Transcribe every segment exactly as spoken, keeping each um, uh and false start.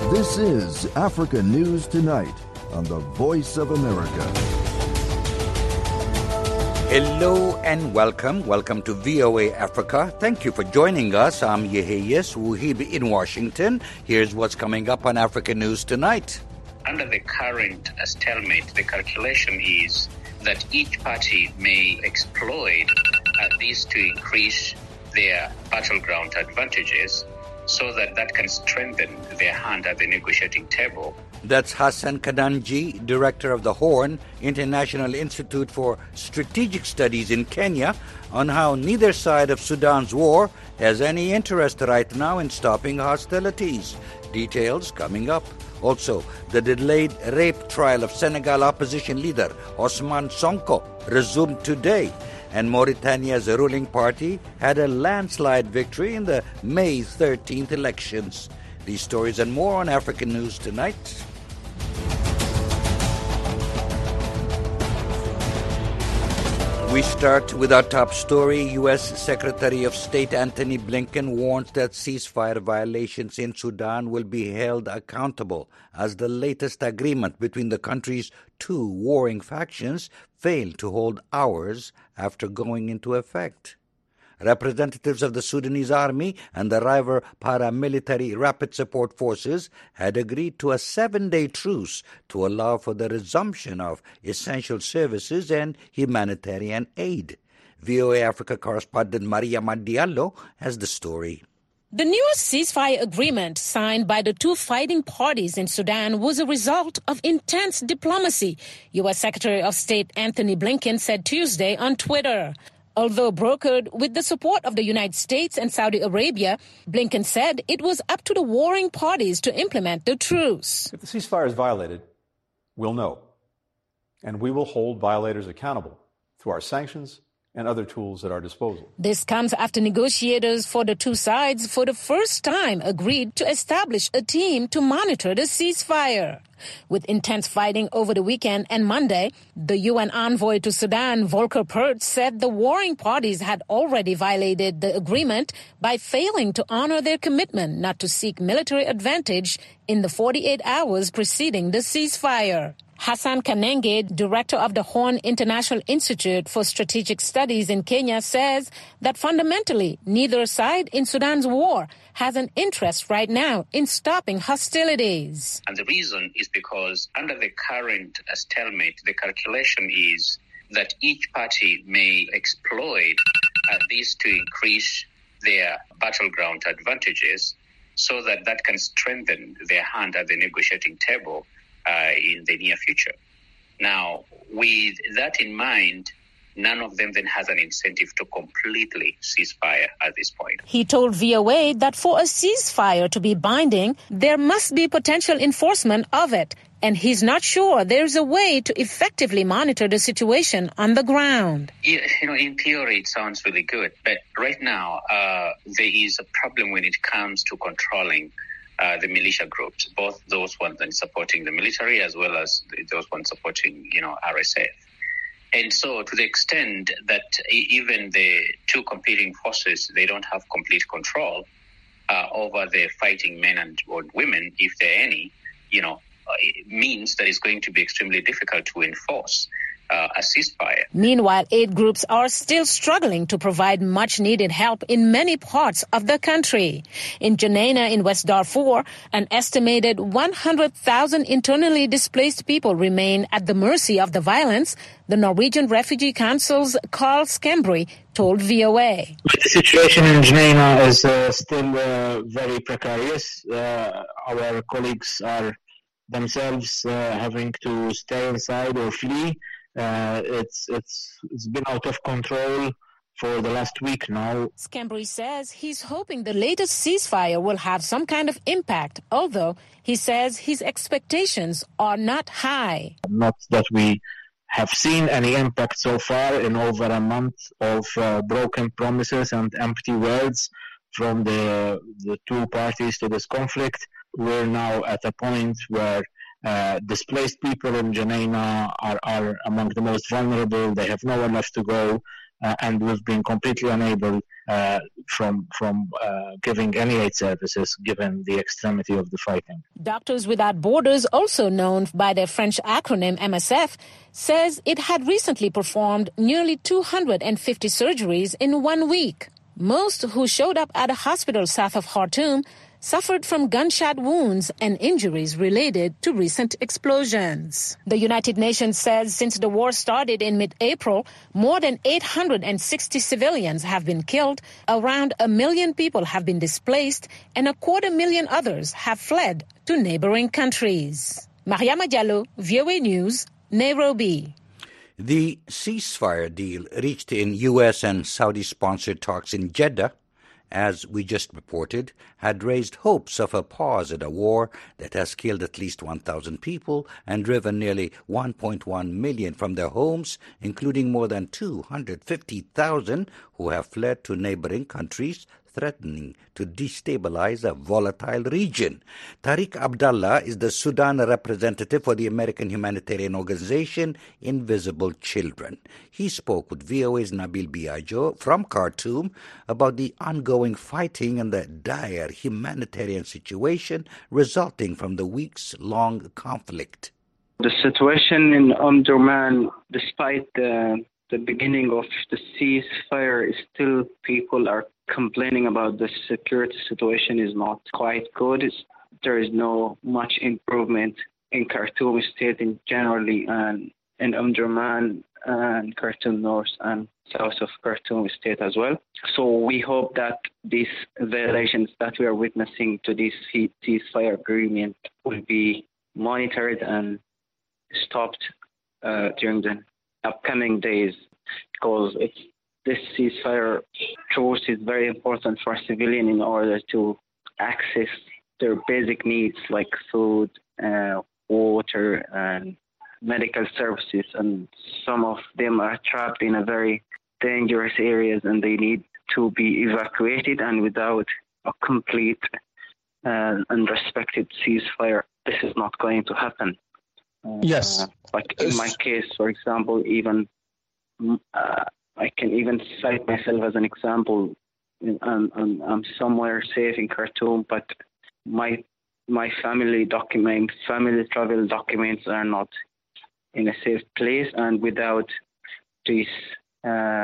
This is Africa News Tonight on the Voice of America. Hello and welcome. Welcome to V O A Africa. Thank you for joining us. I'm Yeheyes Wuhibi in Washington. Here's what's coming up on Africa News Tonight. Under the current stalemate, the calculation is that each party may exploit uh, these to increase their battleground advantages so that that can strengthen their hand at the negotiating table. That's Hassan Kananji, director of the Horn International Institute for Strategic Studies in Kenya, on how neither side of Sudan's war has any interest right now in stopping hostilities. Details coming up. Also, the delayed rape trial of Senegal opposition leader Ousmane Sonko resumed today, and Mauritania's ruling party had a landslide victory in the May thirteenth elections. These stories and more on African News Tonight. We start with our top story. U S. Secretary of State Antony Blinken warns that ceasefire violations in Sudan will be held accountable as the latest agreement between the country's two warring factions failed to hold hours after going into effect. Representatives of the Sudanese army and the rival paramilitary rapid support forces had agreed to a seven-day truce to allow for the resumption of essential services and humanitarian aid. V O A Africa correspondent Maria Diallo has the story. The newest ceasefire agreement signed by the two fighting parties in Sudan was a result of intense diplomacy, U S. Secretary of State Antony Blinken said Tuesday on Twitter. Although brokered with the support of the United States and Saudi Arabia, Blinken said it was up to the warring parties to implement the truce. If the ceasefire is violated, we'll know. And we will hold violators accountable through our sanctions and other tools at our disposal. This comes after negotiators for the two sides for the first time agreed to establish a team to monitor the ceasefire. With intense fighting over the weekend and Monday, the U N envoy to Sudan, Volker Perthes, said the warring parties had already violated the agreement by failing to honor their commitment not to seek military advantage in the forty-eight hours preceding the ceasefire. Hassan Kananji, director of the Horn International Institute for Strategic Studies in Kenya, says that fundamentally neither side in Sudan's war has an interest right now in stopping hostilities. And the reason is because under the current stalemate, the calculation is that each party may exploit uh, these to increase their battleground advantages so that that can strengthen their hand at the negotiating table Uh, in the near future. Now, with that in mind, none of them then has an incentive to completely ceasefire at this point. He told V O A that for a ceasefire to be binding, there must be potential enforcement of it, and he's not sure there's a way to effectively monitor the situation on the ground. You know, in theory, it sounds really good, but right now, uh, there is a problem when it comes to controlling Uh, the militia groups, both those ones that supporting the military as well as those ones supporting, you know, R S F. And so to the extent that even the two competing forces, they don't have complete control uh, over the fighting men and women, if there are any, you know, uh, it means that it's going to be extremely difficult to enforce Uh, a ceasefire. Meanwhile, aid groups are still struggling to provide much-needed help in many parts of the country. In Jenaina in West Darfur, an estimated one hundred thousand internally displaced people remain at the mercy of the violence, the Norwegian Refugee Council's Carl Skembry told V O A. The situation in Jenaina is uh, still uh, very precarious. Uh, our colleagues are themselves uh, having to stay inside or flee. Uh, it's it's it's been out of control for the last week now. Skembry says he's hoping the latest ceasefire will have some kind of impact, although he says his expectations are not high. Not that we have seen any impact so far in over a month of uh, broken promises and empty words from the the two parties to this conflict. We're now at a point where Uh, displaced people in Jenaina are, are among the most vulnerable. They have nowhere left to go, uh, and we've been completely unable uh, from from uh, giving any aid services, given the extremity of the fighting. Doctors Without Borders, also known by their French acronym M S F, says it had recently performed nearly two hundred fifty surgeries in one week. Most who showed up at a hospital south of Khartoum suffered from gunshot wounds and injuries related to recent explosions. The United Nations says since the war started in mid-April, more than eight hundred sixty civilians have been killed, around a million people have been displaced, and a quarter million others have fled to neighboring countries. Mariama Diallo, V O A News, Nairobi. The ceasefire deal reached in U S and Saudi-sponsored talks in Jeddah, as we just reported, had raised hopes of a pause in a war that has killed at least one thousand people and driven nearly one point one million from their homes, including more than two hundred fifty thousand who have fled to neighboring countries, threatening to destabilize a volatile region. Tariq Abdallah is the Sudan representative for the American humanitarian organization Invisible Children. He spoke with V O A's Nabil Biagio from Khartoum about the ongoing fighting and the dire humanitarian situation resulting from the weeks-long conflict. The situation in Omdurman, despite the, the beginning of the ceasefire, is still people are complaining about the security situation is not quite good. It's, there is no much improvement in Khartoum state in generally, and in Omdurman and Khartoum North and south of Khartoum state as well. So we hope that these violations that we are witnessing to this ceasefire agreement will be monitored and stopped uh, during the upcoming days, because it's this ceasefire truce is very important for civilians in order to access their basic needs like food, uh, water, and medical services. And some of them are trapped in a very dangerous areas and they need to be evacuated. And without a complete uh, and respected ceasefire, this is not going to happen. Uh, yes. Uh, like in my case, for example, even uh, I can even cite myself as an example. I'm, I'm, I'm somewhere safe in Khartoum, but my my family document, family travel documents are not in a safe place, and without these uh,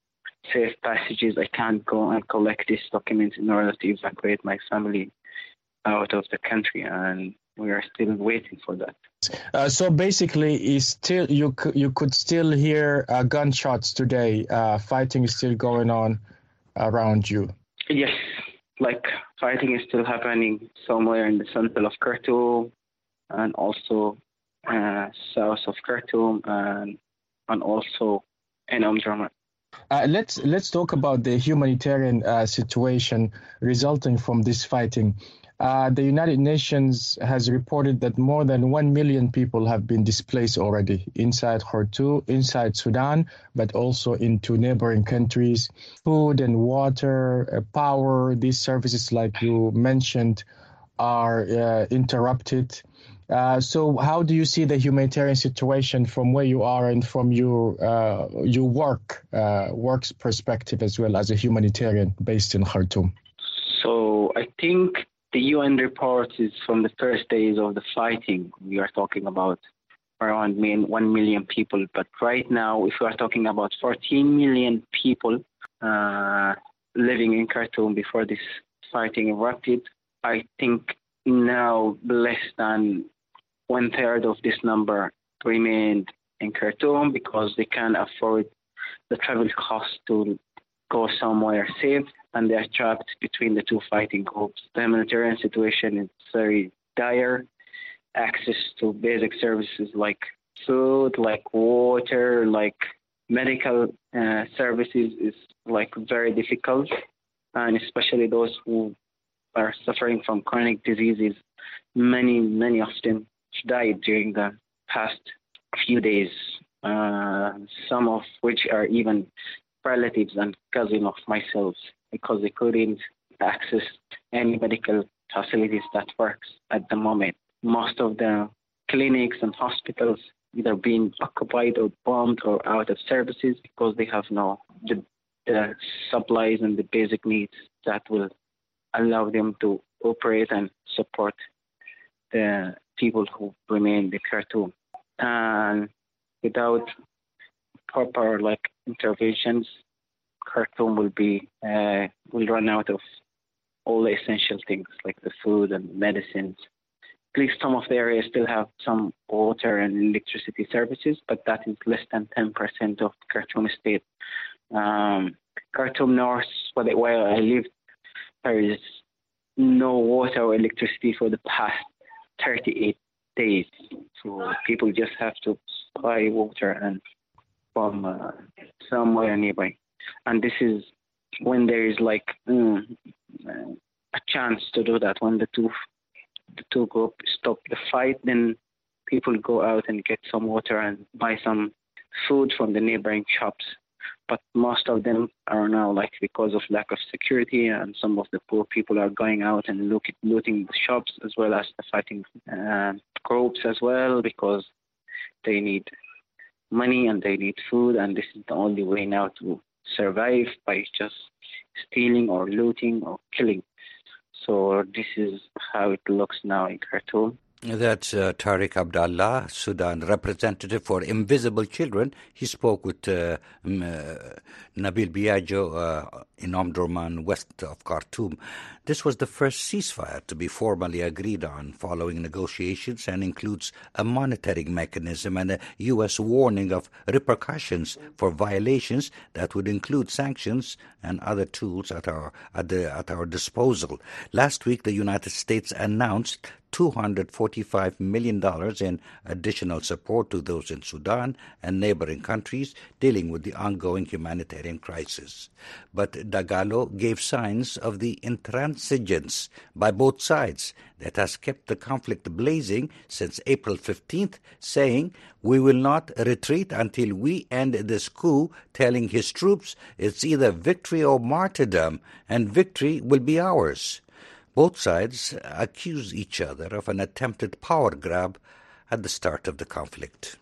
safe passages, I can't go and collect these documents in order to evacuate my family out of the country, and we are still waiting for that. Uh, so basically, is still you c- you could still hear uh, gunshots today. Uh, fighting is still going on around you. Yes, like fighting is still happening somewhere in the center of Khartoum, and also uh, south of Khartoum, and and also in Omdurman. Uh, let's let's talk about the humanitarian uh, situation resulting from this fighting. Uh, the United Nations has reported that more than one million people have been displaced already inside Khartoum, inside Sudan, but also into neighboring countries. Food and water, uh, power, these services, like you mentioned, are uh, interrupted. Uh, so how do you see the humanitarian situation from where you are and from your uh, your work, uh, work's perspective as well as a humanitarian based in Khartoum? So I think the U N report is from the first days of the fighting. We are talking about around one million people. But right now, if we are talking about fourteen million people uh, living in Khartoum before this fighting erupted, I think now less than one third of this number remained in Khartoum because they can't afford the travel cost to go somewhere safe, and they are trapped between the two fighting groups. The humanitarian situation is very dire. Access to basic services like food, like water, like medical uh, services is like very difficult, and especially those who are suffering from chronic diseases. Many, many of them died during the past few days, uh, some of which are even relatives and cousins of myself, because they couldn't access any medical facilities that works at the moment. Most of the clinics and hospitals either being occupied or bombed or out of services because they have no the the supplies and the basic needs that will allow them to operate and support the people who remain in Khartoum. And without proper like interventions, Khartoum will be uh, will run out of all the essential things like the food and medicines. At least some of the areas still have some water and electricity services, but that is less than ten percent of Khartoum state. Um, Khartoum North, where I lived, there is no water or electricity for the past thirty-eight days. So people just have to buy water and from uh, somewhere nearby. And this is when there is like mm, a chance to do that. When the two the two groups stop the fight, then people go out and get some water and buy some food from the neighboring shops. But most of them are now, like, because of lack of security, and some of the poor people are going out and look, looting the shops, as well as the fighting uh, groups as well, because they need money and they need food, and this is the only way now to survive, by just stealing or looting or killing. So this is how it looks now in Khartoum. That's uh, Tariq Abdallah, Sudan representative for Invisible Children. He spoke with uh, um, uh, Nabil Biagio uh, in Omdurman, west of Khartoum. This was the first ceasefire to be formally agreed on following negotiations, and includes a monitoring mechanism and a U S warning of repercussions for violations that would include sanctions and other tools at our at, the, at our disposal. Last week, the United States announced two hundred forty-five million dollars in additional support to those in Sudan and neighboring countries dealing with the ongoing humanitarian crisis. But Dagalo gave signs of the intransigence by both sides that has kept the conflict blazing since April fifteenth, saying, "We will not retreat until we end this coup," telling his troops it's either victory or martyrdom, and victory will be ours. Both sides accuse each other of an attempted power grab at the start of the conflict.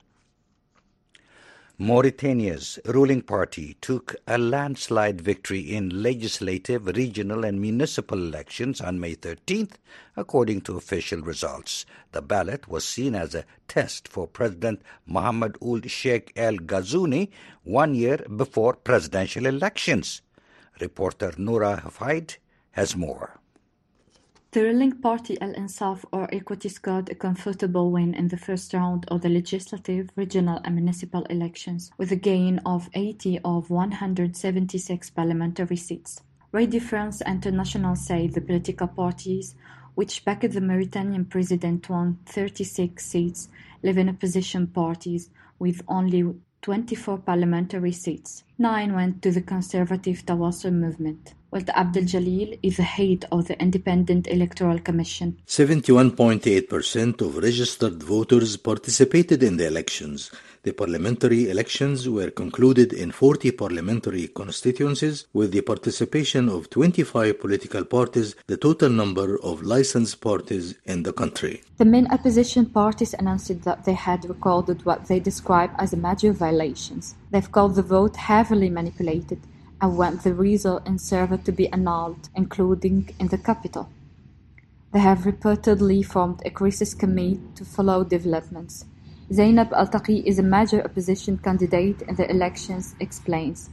Mauritania's ruling party took a landslide victory in legislative, regional and municipal elections on May thirteenth, according to official results. The ballot was seen as a test for President Mohamed Ould Sheikh El Ghazouani one year before presidential elections. Reporter Noura Hafaid has more. The ruling party Al Insaf or Equity scored a comfortable win in the first round of the legislative, regional and municipal elections, with a gain of eighty of one hundred seventy-six parliamentary seats. Radio France International say the political parties, which backed the Mauritanian president, won thirty-six seats, leaving opposition parties with only twenty-four parliamentary seats. Nine went to the conservative Tawassul movement. Walt Abdel Jalil is the head of the Independent Electoral Commission. seventy-one point eight percent of registered voters participated in the elections. The parliamentary elections were concluded in forty parliamentary constituencies with the participation of twenty-five political parties, the total number of licensed parties in the country. The main opposition parties announced that they had recorded what they describe as major violations. They've called the vote heavily manipulated and want the result in Serva to be annulled, including in the capital. They have reportedly formed a crisis committee to follow developments. Zainab Al-Taqi is a major opposition candidate in the elections, explains.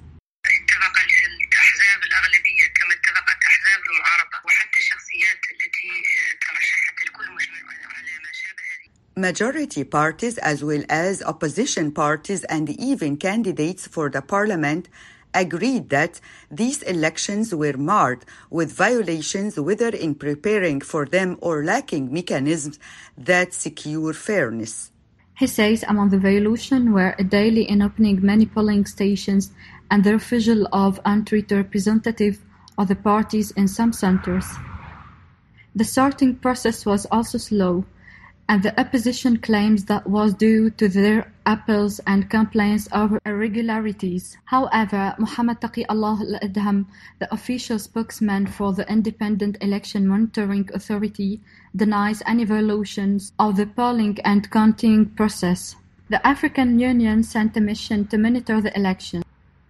Majority parties as well as opposition parties and even candidates for the parliament agreed that these elections were marred with violations, whether in preparing for them or lacking mechanisms that secure fairness. He says among the violations were a delay in opening many polling stations and the refusal of entry to representatives of the parties in some centers. The sorting process was also slow, and the opposition claims that was due to their appeals and complaints over irregularities. However, Mohamed Taqi Allah Al-Adham, the official spokesman for the Independent Election Monitoring Authority, denies any violations of the polling and counting process. The African Union sent a mission to monitor the election.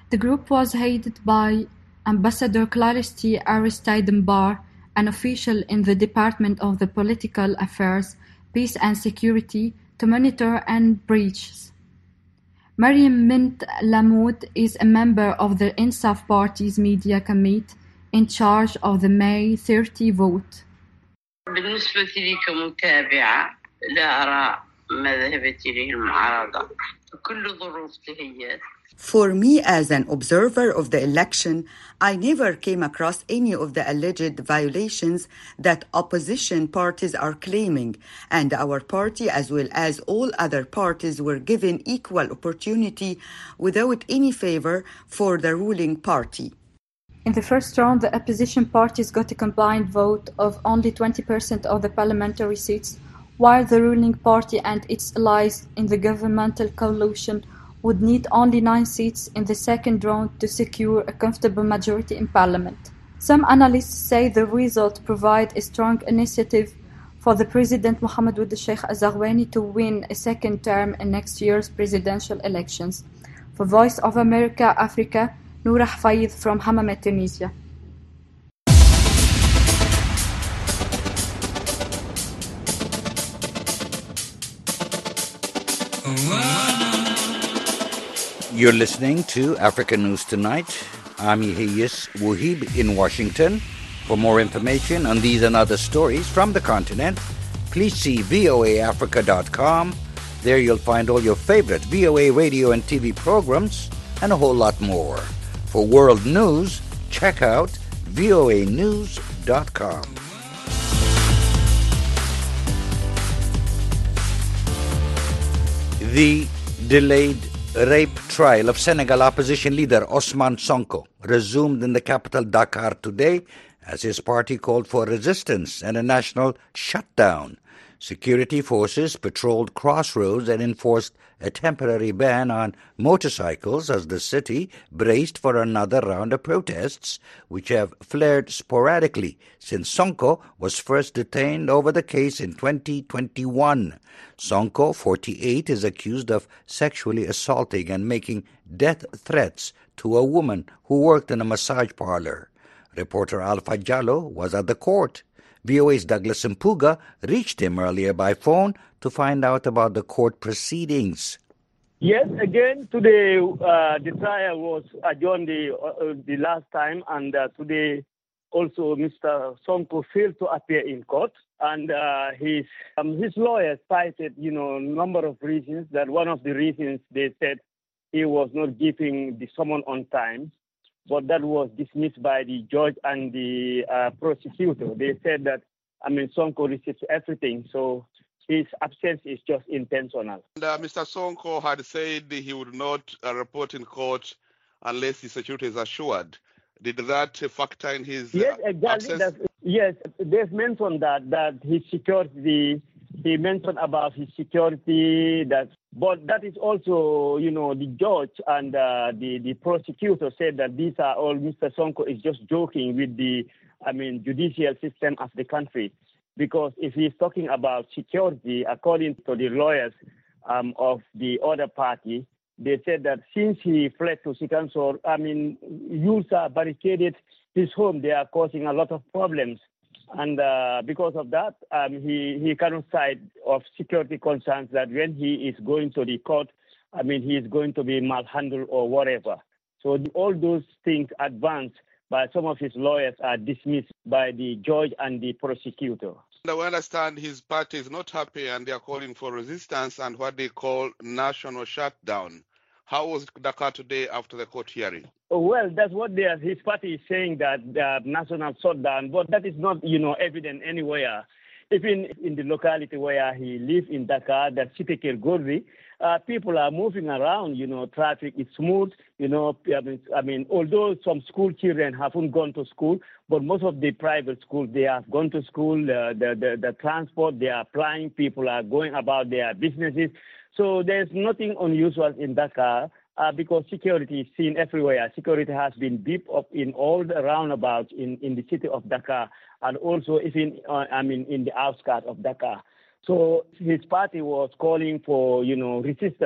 The group was headed by Ambassador Clarisse T. Aristide-Mbar, an official in the Department of the Political Affairs, Peace and Security, to monitor and breaches. Mariam Mint Lamoud is a member of the Insaf Party's Media Committee in charge of the May thirtieth vote. بالنسبة لي كمتابعة لا أرى ما ذهبت إليه المعارضة كل ظروف تهيأت. For me, as an observer of the election, I never came across any of the alleged violations that opposition parties are claiming, and our party, as well as all other parties, were given equal opportunity without any favor for the ruling party. In the first round, the opposition parties got a combined vote of only twenty percent of the parliamentary seats, while the ruling party and its allies in the governmental coalition would need only nine seats in the second round to secure a comfortable majority in parliament. Some analysts say the result provides a strong incentive for the President Mohammed Ould Sheikh Al-Zarwani to win a second term in next year's presidential elections. For Voice of America Africa, Noura Hafayed from Hammamet, Tunisia. You're listening to Africa News Tonight. I'm Yahya Wahib in Washington. For more information on these and other stories from the continent, please see V O A Africa dot com. There you'll find all your favorite V O A radio and T V programs and a whole lot more. For world news, check out V O A news dot com. The delayed rape trial of Senegal opposition leader Ousmane Sonko resumed in the capital Dakar today as his party called for resistance and a national shutdown. Security forces patrolled crossroads and enforced a temporary ban on motorcycles as the city braced for another round of protests, which have flared sporadically since Sonko was first detained over the case in twenty twenty-one. Sonko, forty-eight, is accused of sexually assaulting and making death threats to a woman who worked in a massage parlor. Reporter Alpha Jallo was at the court. V O A's Douglas Mpuga reached him earlier by phone to find out about the court proceedings. Yes, again, today uh, the trial was adjourned the, uh, the last time, and uh, today also Mister Sonko failed to appear in court, and uh, his um, his lawyers cited, you know, a number of reasons. That one of the reasons they said he was not giving the summons on time, but that was dismissed by the judge and the uh, prosecutor. They said that, I mean, Sonko received everything, so his absence is just intentional. And, uh, Mister Sonko had said he would not uh, report in court unless the security is assured. Did that uh, factor in his uh, yes, exactly. absence? That's, yes, they've mentioned that, that his security, he mentioned about his security, that, but that is also, you know, the judge and uh, the, the prosecutor said that these are all, Mister Sonko is just joking with the, I mean, judicial system of the country. Because if he's talking about security, according to the lawyers um, of the other party, they said that since he fled to Sikansor, I mean, youths are barricaded his home. They are causing a lot of problems. And uh, because of that, um, he, he cannot side of security concerns that when he is going to the court, I mean, he is going to be malhandled or whatever. So the, all those things advanced by some of his lawyers are dismissed by the judge and the prosecutor. I understand his party is not happy and they are calling for resistance and what they call national shutdown. How was Dakar today after the court hearing? Well, that's what they are, his party is saying, that uh, national shutdown, but that is not, you know, evident anywhere. Even in the locality where he lives in Dakar, that Cité Kergorri, uh, people are moving around, you know, traffic is smooth, you know, I mean, I mean, although some school children haven't gone to school, but most of the private schools, they have gone to school, uh, the, the, the transport, they are applying, people are going about their businesses. So there's nothing unusual in Dakar uh, because security is seen everywhere. Security has been beefed up in all the roundabouts in, in the city of Dakar and also even, uh, I mean, in the outskirts of Dakar. So his party was calling for, you know, resistance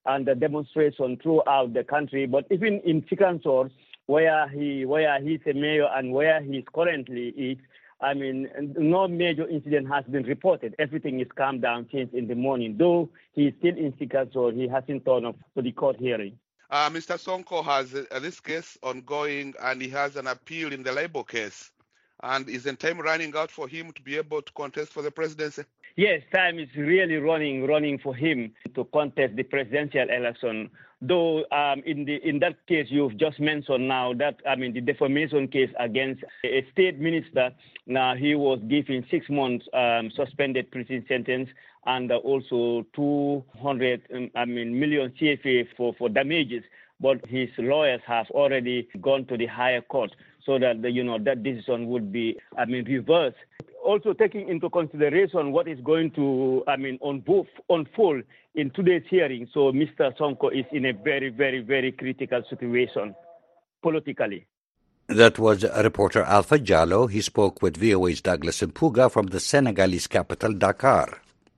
and the demonstration throughout the country. But even in Chikansor, where he where he's a mayor and where he's currently is, I mean, no major incident has been reported. Everything is calmed down since in the morning. Though he's still in Chikansor, he hasn't turned up to the court hearing. Uh, Mister Sonko has uh, this case ongoing, and he has an appeal in the labor case. And isn't time running out for him to be able to contest for the presidency? Yes, time is really running, running for him to contest the presidential election. Though um, in the in that case you've just mentioned now, that I mean the defamation case against a state minister, now he was given six months um, suspended prison sentence and uh, also two hundred um, I mean million C F A for, for damages. But his lawyers have already gone to the higher court so that the, you know that decision would be I mean reversed. Also taking into consideration what is going to, I mean, unfold in today's hearing. So Mister Sonko is in a very, very, very critical situation politically. That was reporter Alpha Jallo. He spoke with V O A's Douglas Mpuga from the Senegalese capital, Dakar.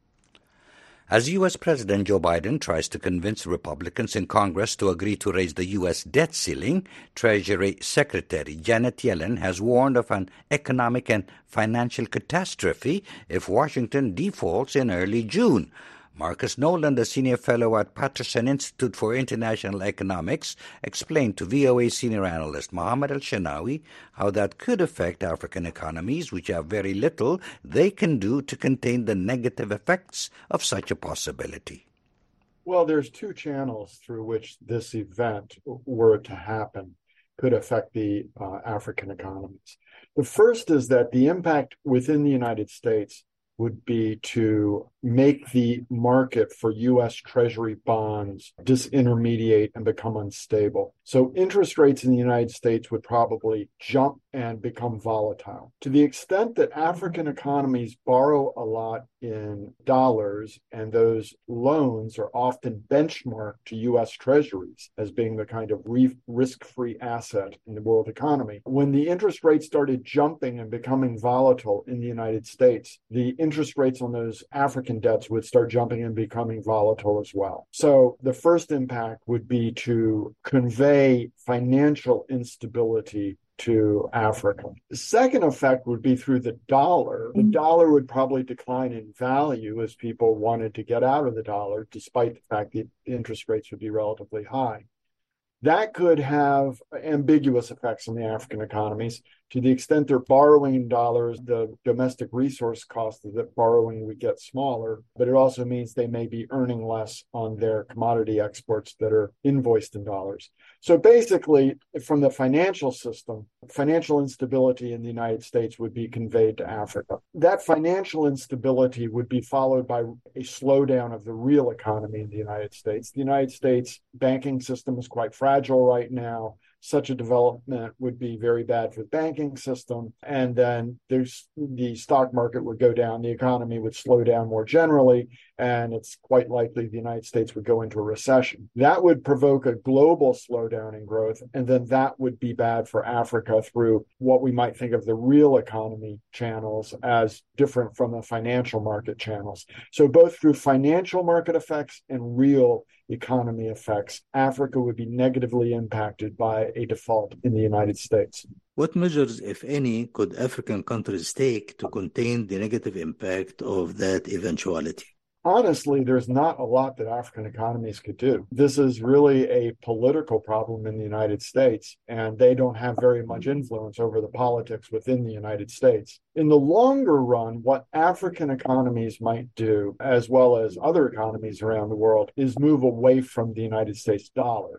As U S. President Joe Biden tries to convince Republicans in Congress to agree to raise the U S debt ceiling, Treasury Secretary Janet Yellen has warned of an economic and financial catastrophe if Washington defaults in early June. Marcus Nolan, the senior fellow at Patterson Institute for International Economics, explained to V O A senior analyst Mohammed Al-Shanawi how that could affect African economies, which have very little they can do to contain the negative effects of such a possibility. Well, there's two channels through which this event, were to happen, could affect the uh, African economies. The first is that the impact within the United States would be to make the market for U S. Treasury bonds disintermediate and become unstable. So interest rates in the United States would probably jump and become volatile. To the extent that African economies borrow a lot in dollars, and those loans are often benchmarked to U S. Treasuries as being the kind of risk-free asset in the world economy. When the interest rates started jumping and becoming volatile in the United States, the interest rates on those African debts would start jumping and becoming volatile as well. So the first impact would be to convey financial instability to Africa. The second effect would be through the dollar. The dollar would probably decline in value as people wanted to get out of the dollar, despite the fact that interest rates would be relatively high. That could have ambiguous effects on the African economies. To the extent they're borrowing in dollars, the domestic resource cost of that borrowing would get smaller, but it also means they may be earning less on their commodity exports that are invoiced in dollars. So basically, from the financial system, financial instability in the United States would be conveyed to Africa. That financial instability would be followed by a slowdown of the real economy in the United States. The United States banking system is quite fragile right now. Such a development would be very bad for the banking system. And then there's the stock market would go down, the economy would slow down more generally, and it's quite likely the United States would go into a recession. That would provoke a global slowdown in growth, and then that would be bad for Africa through what we might think of the real economy channels as different from the financial market channels. So both through financial market effects and real economy effects, Africa would be negatively impacted by a default in the United States. What measures, if any, could African countries take to contain the negative impact of that eventuality? Honestly, there's not a lot that African economies could do. This is really a political problem in the United States, and they don't have very much influence over the politics within the United States. In the longer run, what African economies might do, as well as other economies around the world, is move away from the United States dollar.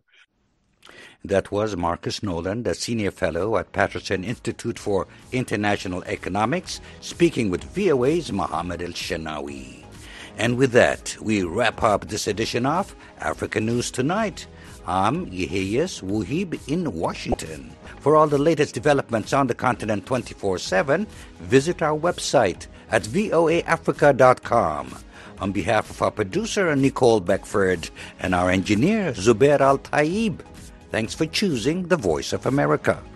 That was Marcus Nolan, the senior fellow at Patterson Institute for International Economics, speaking with V O A's Mohammed Al-Shanawi. And with that, we wrap up this edition of African News Tonight. I'm Yehiyas Wuhib in Washington. For all the latest developments on the continent twenty-four seven, visit our website at voa africa dot com. On behalf of our producer, Nicole Beckford, and our engineer, Zubair Al-Taib, thanks for choosing the Voice of America.